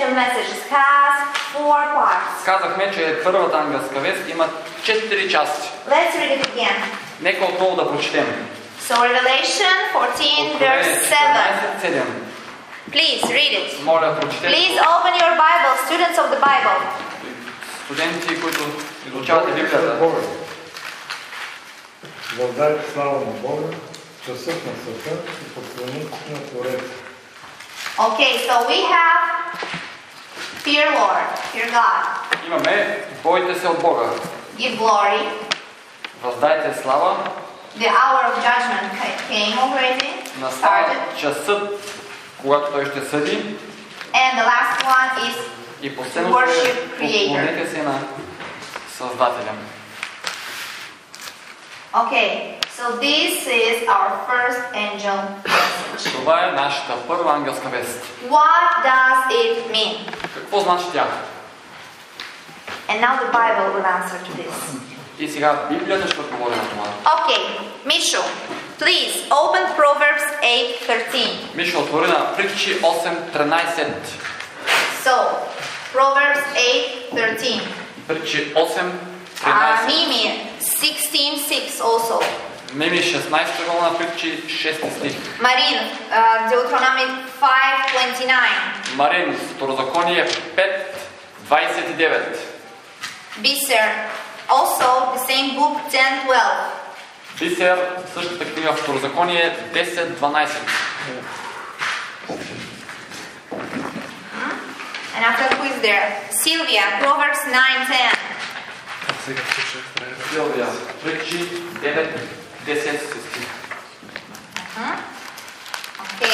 angel messages has 4 parts. Казахме, че първата ангелска вест има 4 части. Let's read it again. Нека отново да прочетем. So Revelation 14 verse 7. 7. Please read it. Моля, прочетете. Please open your Bible, students of the Bible. Студенти, които изучавате Библията. Въздайте слава на Бога, часът на света и поклоните на Твореца. Okay, so we have fear Lord, fear God. Имаме бойте се от Бога. Give glory. Въздайте слава. The hour of judgment came already. Настава Started. часът, когато Той ще съди. And the last one is И последното е worship Creator. поклонете се на Създателя. Okay, so this is our first angel message. Това е нашата първа ангелска вест. What does it mean? Какво значи тя? And now the Bible will answer to this. И сега Библията ще отговори на това. Okay, Mishu, please open Proverbs 8:13. Мишо, отвори на Притчи 8:13. So, Proverbs 8:13. Притчи 8:13. Mimi 16:6 also. Мими 16 глава на Притчи 6 стих. Marin, Deuteronomy 5:29. Марин, Второзаконие 5:29. Biser, also the same book 10:12. Бисер, същата книга Второзаконие 10:12. And after who is there? Sylvia, Proverbs 9:10. Силвия, Притчи 9:10 стих. Okay.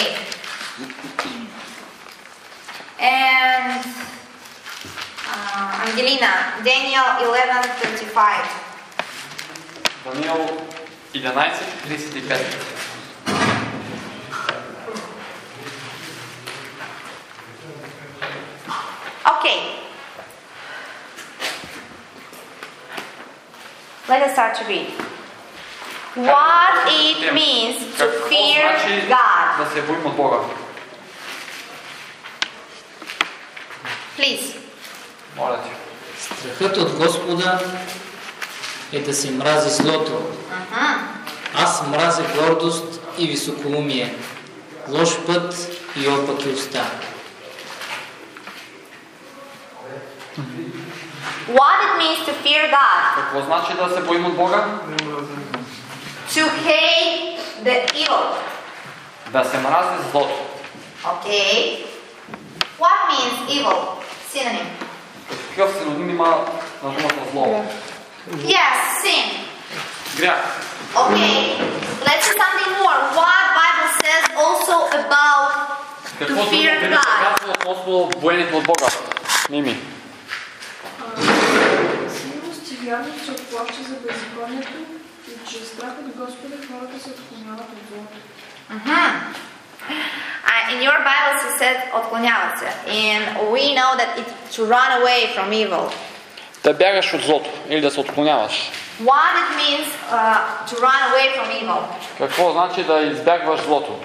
And Angelina, Daniel 11:35. Даниил 11:35. Okay. Let us start to read. What it means to Какво fear значи God. да се боим от Бога? Please. Моля ти. Страхът от Господа е да се мрази злото. Аз мразя гордост и високоумие, лош път и опаки уста. What it means to fear God. Какво значи да се боим от Бога? To hate the evil. Да се мрази злото. Okay. What means evil? Synonym. Какъв синоним има на думата зло? Yes, sin. Грях. Okay. Let's see something more. What Bible says also about to Какво fear Библията God? казва относно боенето от Бога? Мими. Сигурност и вярност се отплаща за беззаконието и чрез страх от Господа хората се отклоняват от злото. In your Bible it says отклоняват се. And we know that it's to run away from evil. Да бягаш от злото или да се отклоняваш. What it means to run away from evil? Какво значи да избягваш злото?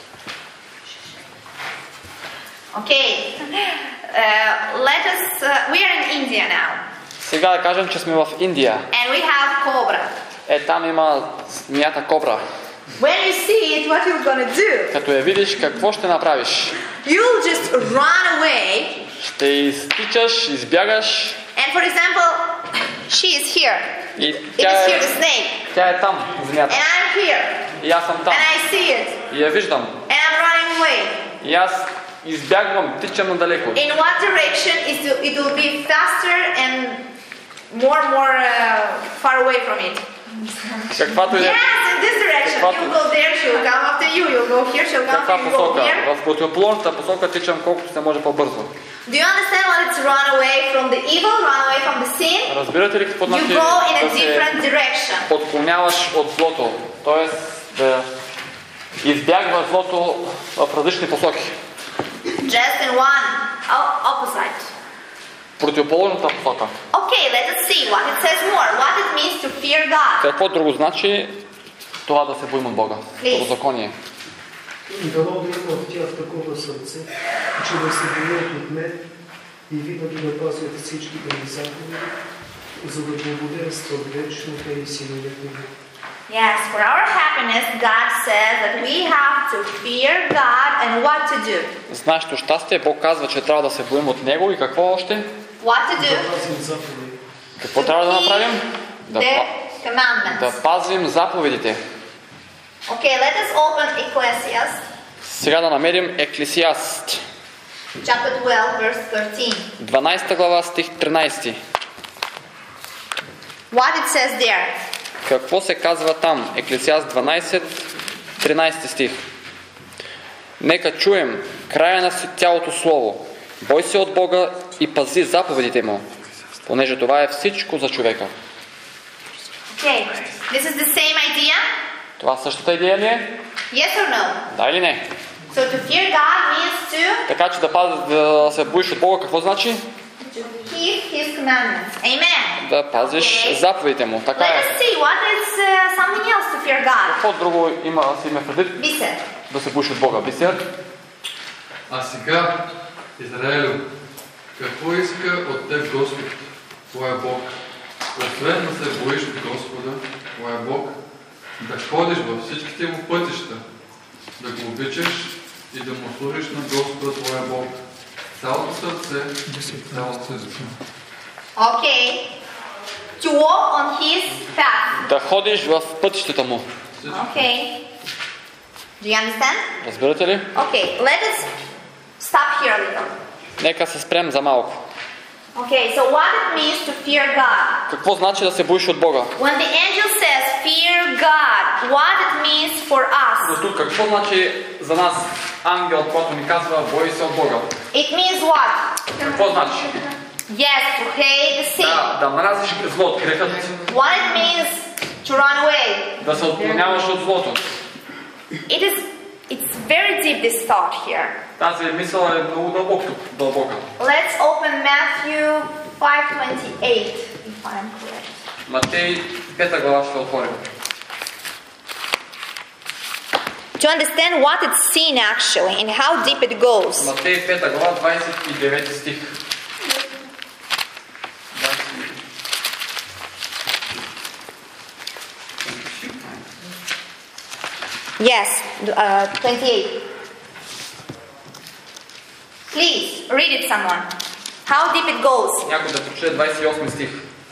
Okay. Let us. We are in India now. Сега да кажем, че сме в Индия. And we have cobra. Там има змията кобра. When you see it, what you're gonna do? Като я видиш, какво ще направиш? You'll just run away. Ще изтичаш, избягаш. And for example, she is here. И It is here, the snake. тя е там, змията. And I'm here. И аз съм там. And I see it. И я виждам. And I'm running away. И аз избягвам, тичам надалеко. In what direction it will be faster and more far away from it? Каквато Yes, е. in this direction. You go there, she'll come after you. You'll go here, she'll come Каква after you. Go посока? here. В противоположната посока тичам колкото се може по-бързо. Do you understand what it's run away from the evil, run away from the sin? Разбирате ли какво You значи go in a да се different direction. отклоняваш от злото? Тоест да избягваш злото в различни посоки. Just in one opposite. Противоположната посока. Okay, let us see what it says more. What it means to fear God. Какво друго значи това да се боим от Бога? Второзаконие. Дано да има в тях такова сърце, че да се боят от мен и винаги да пазят всичките ми заповеди, за да благоденстват вечно те и синовете ми. Yes, for our happiness, God says that we have to fear God and what to do. За нашето щастие Бог казва, че трябва да се боим от Него и какво още? What to do? Да пазим заповеди. Какво трябва да направим? The commandments. Да пазим заповедите. Okay, let us open Ecclesiastes, Сега да намерим Еклесиаст, chapter 12, verse 13. 12 глава, стих 13. What it says there? Какво се казва там? Еклесиаст 12, 13 стих. Нека чуем края на цялото слово. Бой се от Бога и пази заповедите Му, понеже това е всичко за човека. Okay, this is the same idea? Това същата идея ли е? Yes or no? Да или не? So to fear God means to Така че да се боиш от Бога, какво значи? keep His commandments. Amen. Да пазиш Okay. заповедите Му. Така Let е. us see what is something else to fear God. Какво друго има си ме предвид? Listen. Да се боиш от Бога. Бисер? А сега, Израелю, какво иска от теб Господ, твоя Бог? Освен да се боиш от Господа, твоя Бог, да ходиш във всичките му пътища, да го обичаш и да му служиш на Господа, твоя Бог, цялото сърце и цялото езико. Okay. To walk on His path. Да ходиш в пътищата Му. Okay. Do you understand? Разбирате ли? Okay, let us stop here a little. Нека се спрем за малко. Okay, so what it means to fear God? Какво значи да се боиш от Бога? When the angel says fear God, what it means for us? Но тук какво значи за нас ангел, който ни казва бой се от Бога? It means what? Какво значи? Yes, to hate the sin. Да мразиш злото, грехът. What it means to run away. Да се отклоняваш от злото. It's very deep, this thought here. Тази мисъл е много дълбока. Let's open Matthew 5:28, if I'm correct. Матей 5 глава ще отворим. To understand what it's seen actually and how deep it goes. Матей 5 глава 29 стих. Yes, 28. Please, read it someone. How deep it goes. Някой да прочете 28 стих.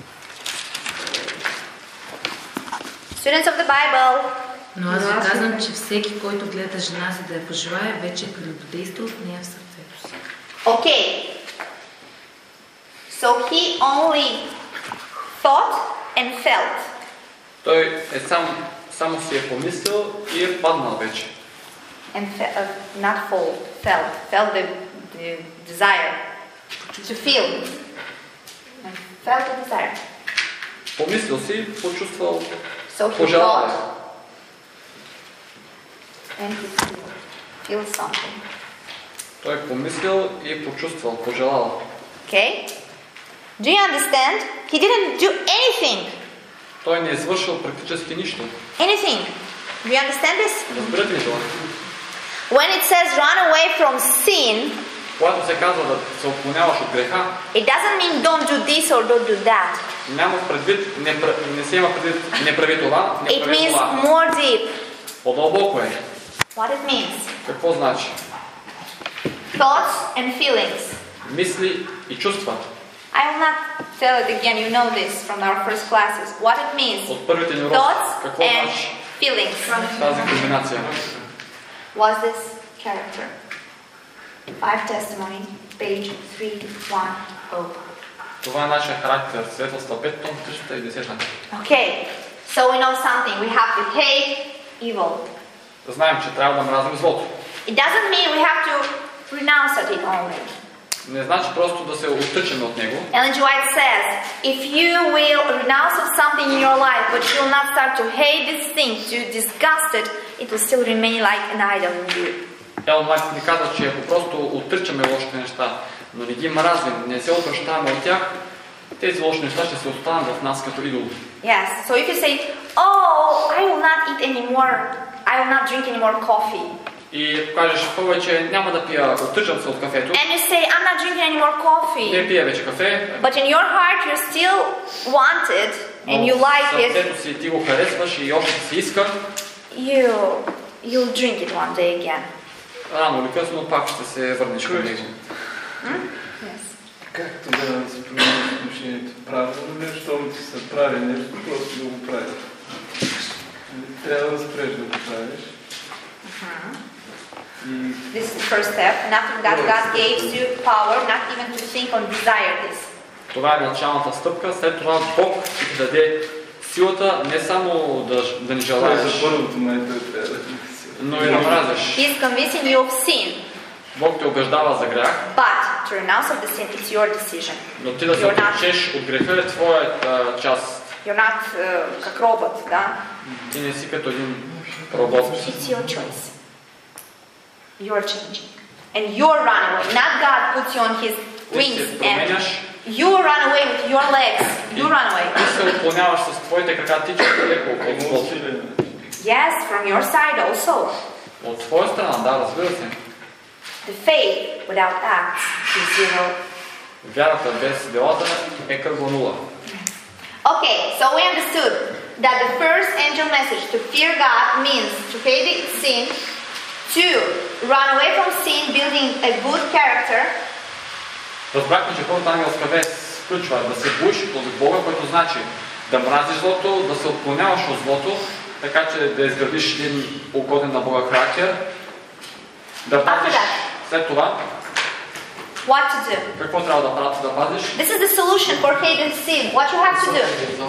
Students of the Bible. Но аз ви казвам, че всеки, който гледа жена си да я пожелае, вече прелюбодейства от нея в сърцето си. Okay. So he only thought and felt. Той е само си е помислил и е паднал вече. And not felt. Felt the desire to feel. And felt the desire. Помислил си, почувствал So he пожелание. thought and he feels something. Той е помислил и почувствал, пожелал. Okay? Do you understand? He didn't do anything. Той не е извършил практически нищо. Anything. Do you understand this? Разбирате ли това? When it says run away from sin, Когато се казва да се отклоняваш от греха, it doesn't mean don't do this or don't do that. няма предвид, не се има предвид, не прави това, не It прави means това. more deep. По-дълбоко е. What it means? Какво значи? Thoughts and feelings. Мисли и чувства. I will not tell it again. You know this from our first classes. What it means? От първите ни уроци. Thoughts Какво and значи feelings. тази комбинация? Was this character? 5 Testimony, page 310. Това е нашия характер. Свидетелства 5 том 310. Okay, so we know something. We have to hate evil. Знаем, че трябва да мразим злото. It doesn't mean we have to renounce at it only. Не значи просто да се оттъчим от него. Ellen G. White says, if you will renounce of something in your life, but you will not start to hate this thing, to disgust it, it will still remain like an idol in you. Елън Уайт ни казва, че ако просто отричаме лошите неща, но не ги мразим, не се отвръщаваме от тях, тези лоши неща ще се останат в нас като идол. Yes, so if you say, oh, I will not eat anymore, I will not drink any more coffee. И ако кажеш повече няма да пия, оттъжам се от кафето. And you say, I'm not drinking any more coffee. Не пия вече кафе. But in your heart you still want it and you like it. Сърцето си ти го харесваш и още си иска. You'll drink it one day again. Рано или късно пак ще се върнеш към него. Yes. Как тогава да се промени отношението? Правилно ли, щом ти се прави нещо, просто да го правиш? Трябва да спреш да го правиш. This is the first step. And after that, God gave you power not even to think or desire this. Това е началната стъпка. След това Бог ще ти даде силата не само да не желаеш, за първото най-той трябва да но и да мразиш. He is convincing you of sin. Бог те убеждава за грях, But to renounce of the sin, it's your decision. но ти да се отречеш от греха е твоята част. You're not как робот, да? Ти не си като един робот. It's your choice. You're changing. And you're running away. Not God puts you on his wings and you run away with your legs. You run away. Ти се отклоняваш с твоите крака, ти често леко от злото. Yes, from your side also. От твоя страна, да, разбира се. The faith without acts is zero. Вярата без делата е кръгла нула. Okay, so we understood that the first angel message to fear God means to hate sin, to run away from sin, building a good character. Разбрахме, че първата ангелска вест включва да се боиш от Бога, което значи да мразиш злото, да се отклоняваш от злото, така че да изградиш един угоден на Бога характер, да пазиш след това. What to do? Какво трябва да пазиш? This is the solution for hating sin. What you have to do?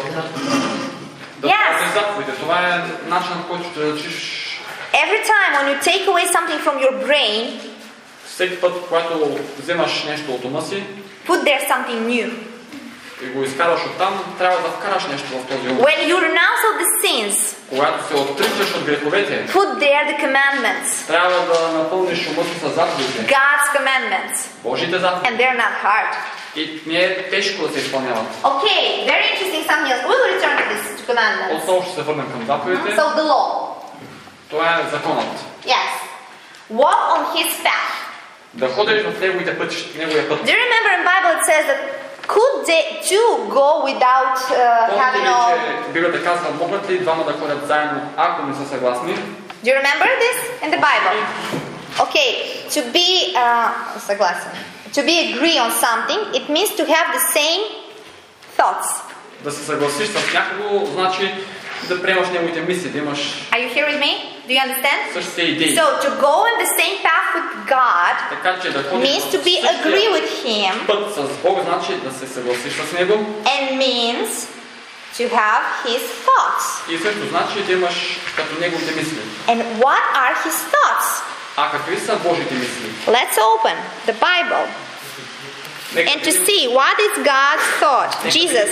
Да пазиш заповедите. Това е начинът, който ще решиш. Every time when you take away something from your brain, всеки път, когато вземаш нещо от ума си, put there something new. И го изкараш оттам, трябва да вкараш нещо в този ум. When you renounce of the sins, когато се отричаш от греховете, put there the commandments. Трябва да напълниш ума си с заповедите. God's commandments. Божите заповеди. And they're not hard. И не е тежко да се изпълняват. Okay, very interesting something else. We will return to this to commandments. Отново ще се върнем към заповедите. So the law. Това е законът. Yes. Walk on his path. Да ходиш в неговите пътища, неговия път. Do you remember in Bible it says that could they two go without having all? Библията казва, могат ли двама да ходят заедно, ако не са съгласни? Do you remember this in the Bible? Okay, to be съгласен. To be agree on something, it means to have the same thoughts. Да се съгласиш с някого, значи да приемаш неговите мисли, да имаш. Are you here with me? Do you understand? Същите идеи. So to go in the same path with God така, че да ходиш means to be agree with Him. Път с Бога значи да се съгласиш с Него. And means to have His thoughts. И също значи да имаш като неговите мисли. And what are His thoughts? А какви са Божите мисли? Let's open the Bible and to see what is God's thought. Jesus.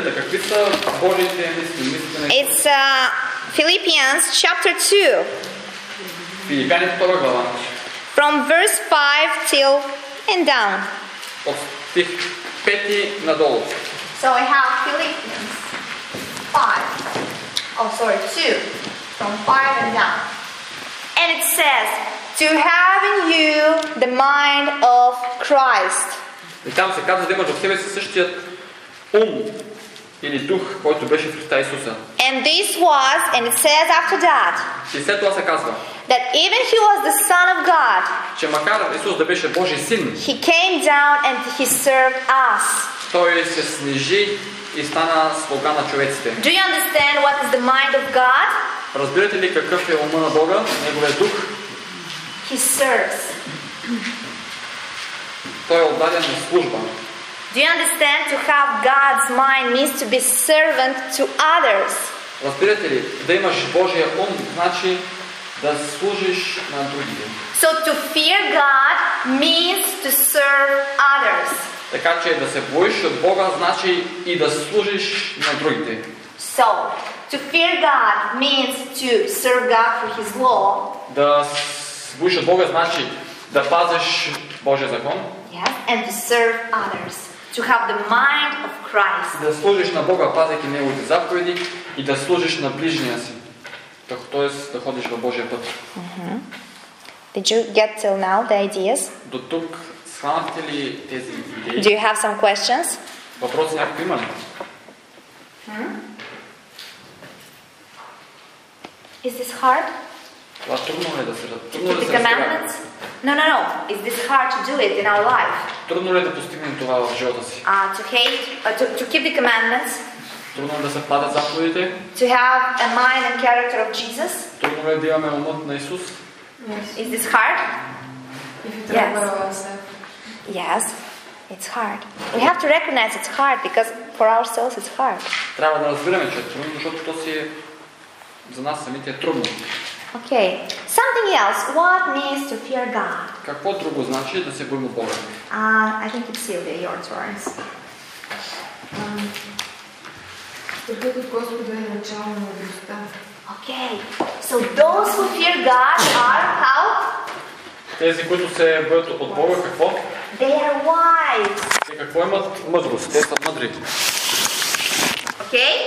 It's Philippians chapter 2. From verse 5 till and down. So I have Philippians 5. Oh, sorry, 2. From 5 and down. And it says, to have in you the mind of Christ. И там се казва да имаш в себе си същият ум или дух, който беше в Христа Исуса. And this was, and it says after that, и след това се казва, that even he was the Son of God, че макар Исус да беше Божий син, he came down and he served us. Той се снижи и стана слуга на човеците. Do you understand what is the mind of God? Разбирате ли какъв е ума на Бога, неговия дух? He serves. Той е отдаден на служба. Do you understand to have God's mind means to be servant to others? Разбирате ли, да имаш Божия ум, значи да служиш на другите. So to fear God means to serve others. Така че да се боиш от Бога, значи и да служиш на другите. So to fear God means to serve God for His law. Да се боиш от Бога, значи да пазиш Божия закон. Yes, and to serve others. To have the mind of Christ. Да служиш на Бога, пазейки неговите заповеди и да служиш на ближния си. Т.е. да ходиш в Божия път. Did you get till now the ideas? До тук схванахте ли тези Do идеи? you have some questions? Въпроси някой има ли? Is this hard? Това трудно ли е да се To трудно keep ли the се разбира? commandments? No. Is this hard to do it in our life? Трудно ли е да постигнем това в живота си? To keep the commandments, Трудно ли е да се пазят заповедите? to have a mind and character of Jesus? Трудно ли е да имаме умът на Исус? Is this hard? If you talk about ourselves. Yes, it's hard. We have to recognize it's hard because for ourselves it's hard. Трябва да разбираме, че е трудно, защото то си е за нас самите е трудно. Okay, something else. What means to fear God? Какво друго значи да се боим от Бога? I think it's Sylvia, your turns. Страхът от Господа е начало на мъдростта. Okay, so those who fear God are how? Тези, които се боят от Бога, какво? They are wise. Те какво имат? Мъдрост. Те са мъдри. Okay?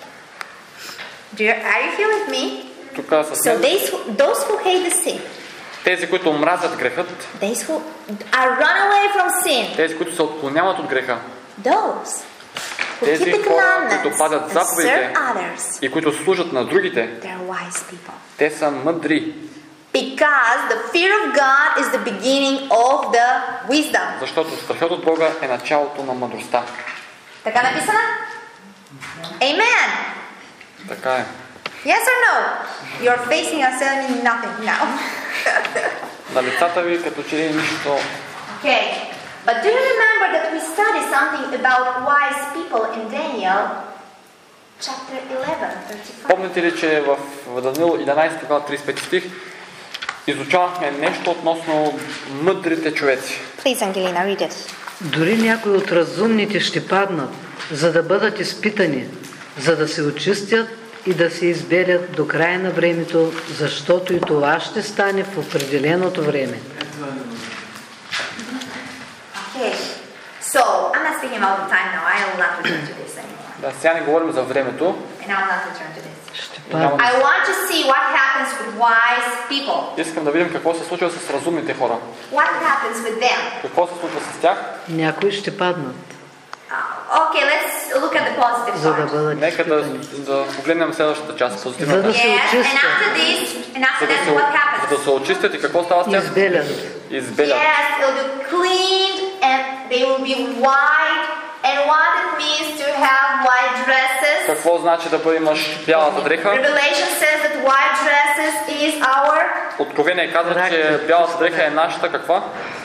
Are you here with me? Тук с So мен. those who hate the sin, Тези, които мразят грехът, those who are run away from sin, тези, които се отклоняват от греха, those who тези keep the хора, които commandments пазят and заповедите serve others, и които служат на другите, they're wise people. те са мъдри. Because the fear of God is the beginning of the wisdom. Защото страхът от Бога е началото на мъдростта. Така написано? Amen. Така е. Yes or no? You're facing us telling me nothing now. На лицата ви като че ли нищо. Okay. But do you remember that we studied something about wise people in Daniel chapter 11, 35? Помните ли, че в Даниил 11 глава 35 стих изучавахме нещо относно мъдрите човеци? Please, Angelina, read it. Дори някои от разумните ще паднат, за да бъдат изпитани, за да се очистят и да се избелят до края на времето, защото и това ще стане в определеното време. Okay. So, I'm not speaking about the time now. I will not return to this anymore. Да, сега не говорим за времето. And I will not return to this. Ще паднат. I want to see what happens with wise people. Искам да видим какво се случва с разумните хора. What happens with them? Какво се случва с тях? Някои ще паднат, Okay, let's look at the positive за да part. бъдат Нека изпитани. да погледнем следващата част, За позитивната. да се Yes, and очистят, after this, and after that, what За happens? да се очистят и какво става с тях? избелят. Избелят. Yes, they'll be cleaned and they will be white. And what it means to have white dresses? Какво значи да имаш бялата дреха? Revelation says that white dresses is our Откровение казва, че бялата дреха е нашата каква?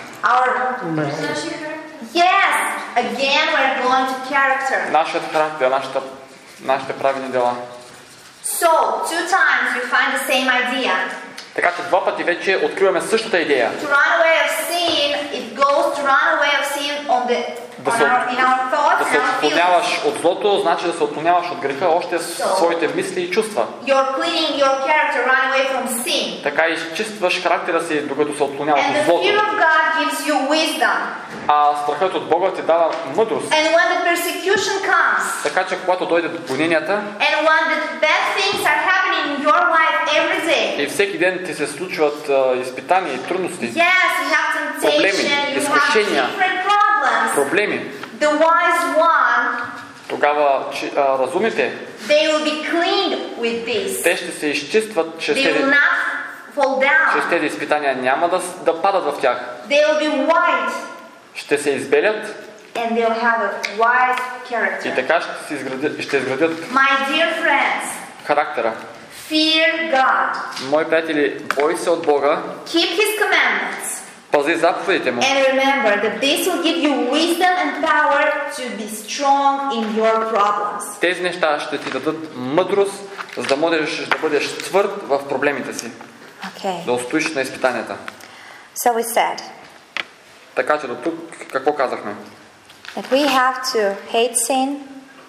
Yes, again we're going to character. Нашият характер, нашите правилни дела. So, 2 times you find the same idea. Така че 2 пъти вече откриваме същата идея. To run away of sin, it goes to run away of sin in our thoughts Да and се our feelings. отклоняваш от злото, значи да се отклоняваш от греха още с своите мисли и чувства. You're cleaning your character, run away from sin. Така изчистваш характера си, докато се отклоняваш And от the злото. fear of God gives you wisdom. А страхът от Бога ти дава мъдрост. And when the persecution comes, Така че когато дойдат гоненията and when the bad things are happening in your life every day, и всеки ден ти се случват изпитания и трудности, yes, you have temptation, you have изкушения, different problems. проблеми, The wise one, тогава разумите, they will be cleaned with this. те ще се изчистват чрез They тези, will not fall чрез down. тези изпитания. Няма да падат в тях. They will be white, Ще се избелят and they'll have a wise и character. така ще изградят My dear friends, характера. fear God. Мои приятели, бой се от Бога, Keep His commandments. пази заповедите Му. And remember that this will give you wisdom and power to be strong in your problems. Тези неща ще ти дадат мъдрост, за да можеш да бъдеш твърд в проблемите си, Okay. да устоиш на изпитанията. So we said Така че до тук какво казахме? that we have to hate sin.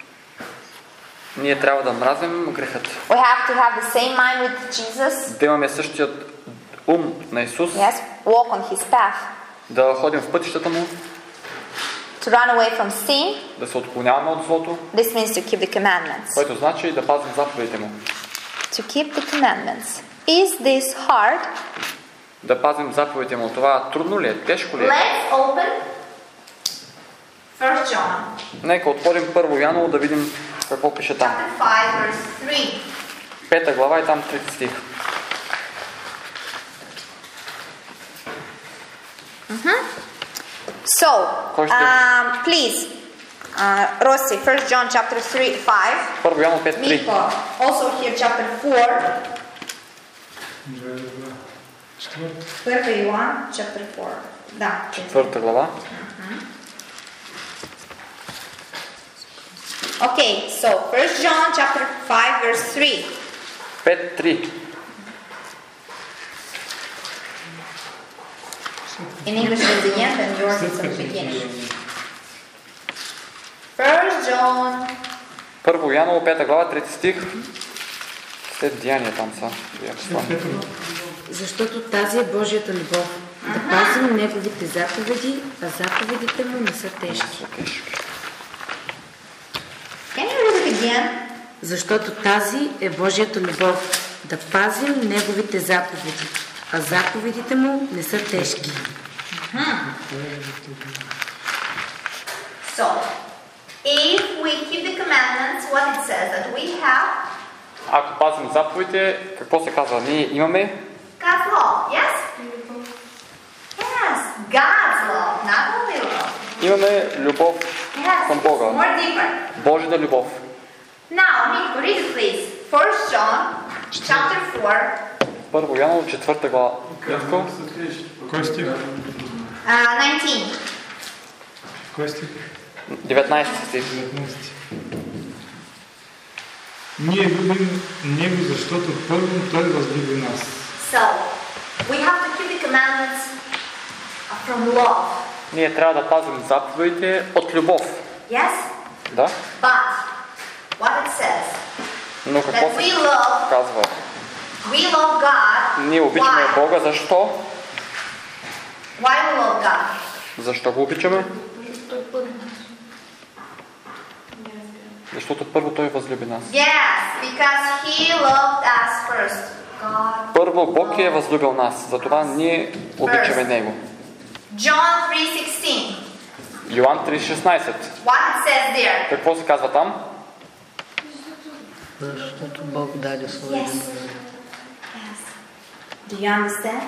Ние трябва да мразим грехът. We have to have the same mind with Jesus. Да имаме същият ум на Исус, Yes, walk on His path. да ходим в пътищата Му, To run away from sin. да се отклоняваме от злото, This means to keep the commandments. което значи да пазим заповедите Му. To keep the commandments. Is this hard? да пазим заповедите му. Това трудно ли е? Тежко ли е? Let's open 1 John, Нека отворим 1 Йоаново да видим какво пише там. chapter 5, verse 3. 5 глава и там 3 стих. So, Кой ще? please, Rossi, 1 John chapter 3, 5. 1 Йоаново 5:3. Miko, also here chapter 4. 1 Йоан, chapter 4. Да. 4 глава. Okay, so 1 John chapter 5, verse 3. 5:3. In English is the end and yours is the beginning. 1 John. 1 Йоаново 5 глава 3 стих. След деяния там са. Защото тази е Божията любов. Да пазим Неговите заповеди, а заповедите му не са тежки. Can you read it again? Защото тази е Божията любов. Да пазим Неговите заповеди, а заповедите му не са тежки. So, if we keep the commandments, what it says that we have Ако пазим заповедите, какво се казва? Ние имаме God's law, yes? Yes, God's law, not only love. имаме любов Yes, към Бога. more deeper. Божията любов. Now, Nico, read it please. 1 John, chapter 4, 1 Йоаново 4 глава. Кой стих? 19. Кой стих? 19 стих. 19. Ние любим Него, защото първо Той възлюби нас. So, we have to keep the commandments from love. Ние трябва да пазим заповедите от любов. Yes? Да? But, what it says, Но какво that we се love, казва? we love God. Ние обичаме Why? Бога. Защо? Why we love God? Защо го обичаме? Защото първо Той възлюби нас. Yes, because He loved us first. God. Първо Бог е възлюбил нас. Затова ние обичаме Него. John 3:16. Йоан 3:16. What it says there? Какво се казва там? Защото Бог даде своя Yes. ден. Yes. Do you understand?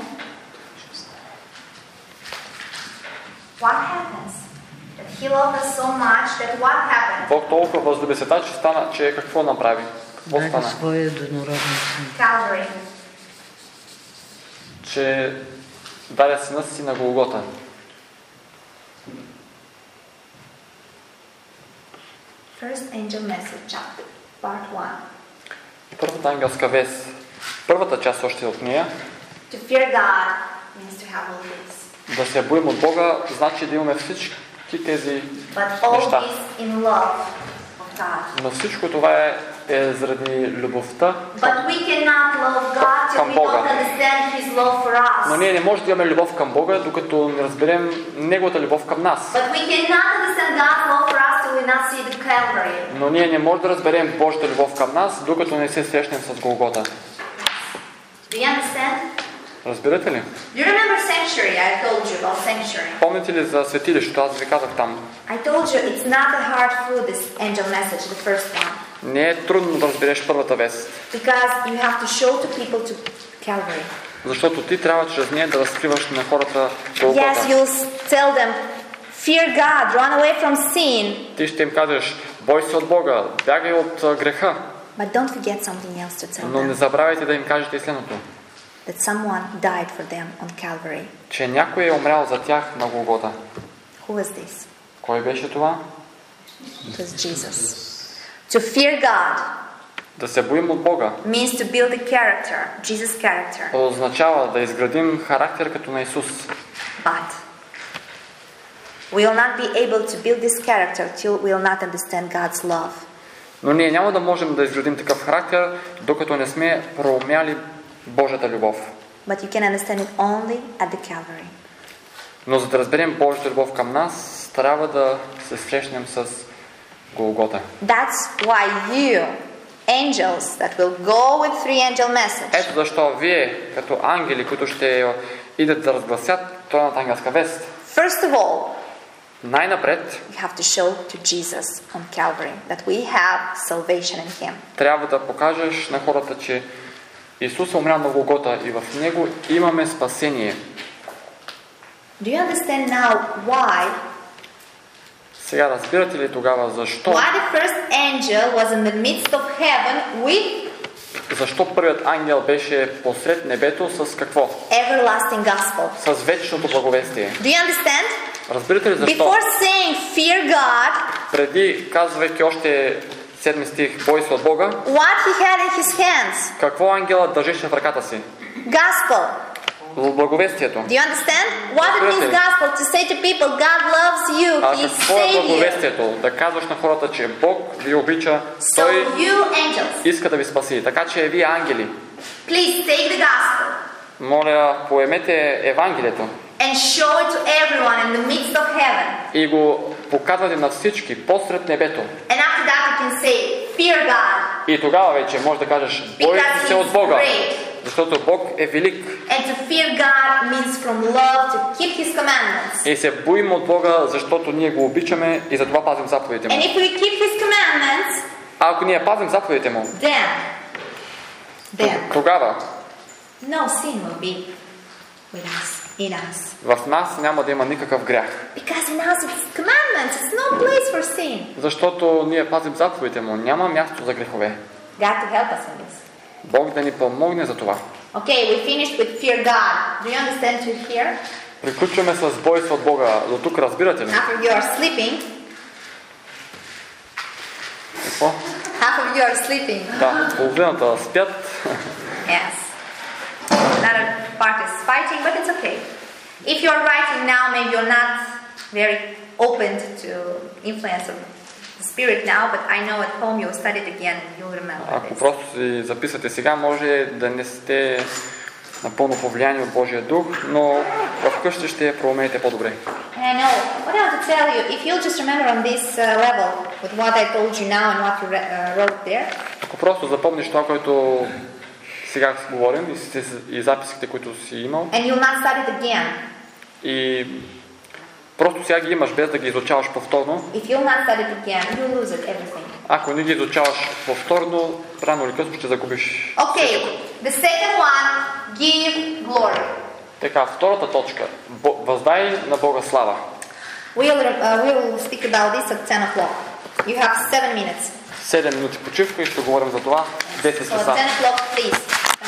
What happens? That He loved us so much that what happened? Бог толкова възлюби света, че стана, че какво направи? Какво Даде стана? своя единороден син. Calvary. Че даде сина си на Голгота. First angel message, chapter, part 1. Първата ангелска вест, първата част още от нея, To fear God means to have all this. да се боим от Бога, значи да имаме всички тези But all неща. this in love of God. Но всичко това е заради любовта But we cannot love God till Към we Бога. don't understand His love for us. Но ние не можем да имаме любов към Бога, докато не разберем Неговата любов към нас. But we cannot understand God's love for us till we not see the Calvary. Но ние не можем да разберем Божията любов към нас, докато не се срещнем с Голгота. Do you understand? Разбирате ли? Do you remember sanctuary? I told you about sanctuary. Помните ли за светилището? Аз ви казах там. I told you it's not a hard food, this angel message, the first one. Не е трудно да разбереш първата вест, Because you have to show to people to Calvary. защото ти трябва чрез нея да разкриваш на хората Yes, Голгота. you'll tell them, fear God, run away from sin. Ти ще им кажеш, бой се от Бога, бягай от греха, But don't forget something else to tell но не them. забравяйте да им кажете и следното, That someone died for them on Calvary. че някой е умрял за тях на Голгота. Who is this? Кой беше това? It was Jesus. To fear God Да се боим от Бога. means to build a character, Jesus' character. Означава да изградим характер като на Исус. But we will not be able to build this character till we will not understand God's love. Но ние няма да можем да изградим такъв характер, докато не сме проумяли Божията любов. But you can understand it only at the Calvary. Но за да разберем Божията любов към нас, трябва да се срещнем с Голгота. That's why you, angels that will go with three angel message, Ето защо вие, като ангели, които ще идат да разгласят този ангелска вест. First of all, Най-напред we have to show to Jesus on Calvary that we have salvation in Him. трябва да покажеш на хората, че Исус е умрял на Голгота и в Него имаме спасение. Do you understand now why? Сега разбирате ли тогава защо? Why the first angel was in the midst of heaven with Защо първият ангел беше посред небето с какво? everlasting gospel? С вечното благовестие. Do you understand? Разбирате ли защо? Before saying fear God, Преди казвайки още 7 стих, бой се от Бога, what he had in his hands? какво ангелът държеше в ръката си? Gospel. Благовестието. Do you understand? What it means gospel? To say to people, God loves you, А He какво е saved you. благовестието? Да казваш на хората, че Бог ви обича, So Той you angels, иска да ви спаси. Така че вие ангели, please take the gospel моля, поемете Евангелието and show it to everyone in the midst of heaven. и го показвате на всички посред небето. And after that you can say, fear God, И тогава вече можеш да кажеш, бойте се от Бога, защото Бог е велик. and to fear God means from love to keep His commandments. И се боим от Бога, защото ние го обичаме и затова пазим заповедите му. And if we keep His commandments, А ако ние пазим заповедите му, then тогава no sin will be with us, in us. в нас няма да има никакъв грях. Because in us it's commandments, it's no place for sin. Защото ние пазим заповедите му, няма място за грехове. God to help us in this. Бог да ни помогне за това. Okay, we finished with fear God. Do you understand to here? Приключваме с бой се от Бога. До тук разбирате ли? Half of you are sleeping. Какво? Half of you are sleeping. Да, половината спят. Yes. Another part is fighting, but it's okay. If you're writing now, maybe you're not very open to influence of the Spirit now, but I know at home you'll study it again and you'll remember Ако this. просто си записвате сега, може да не сте напълно повлияни от Божия дух, но вкъщи ще проумеете по-добре. And I know, what I want to tell you, if you'll just remember on this level, with what I told you now and what you wrote there, Ако просто запомниш това, което сега си говорим и записките, които си имал, and you'll not study it again, и просто сега ги имаш без да ги изучаваш повторно, if you'll not study it again, you'll lose it, everything. ако не ги изучаваш повторно, рано или късно ще загубиш. Okay, the second one, give glory. Така, втората точка. Въздай на Бога слава. We'll speak about this at 10 o'clock. You have 7 minutes. 7 минути почивка и ще говорим за това. 10 So at часа. 10 o'clock, please.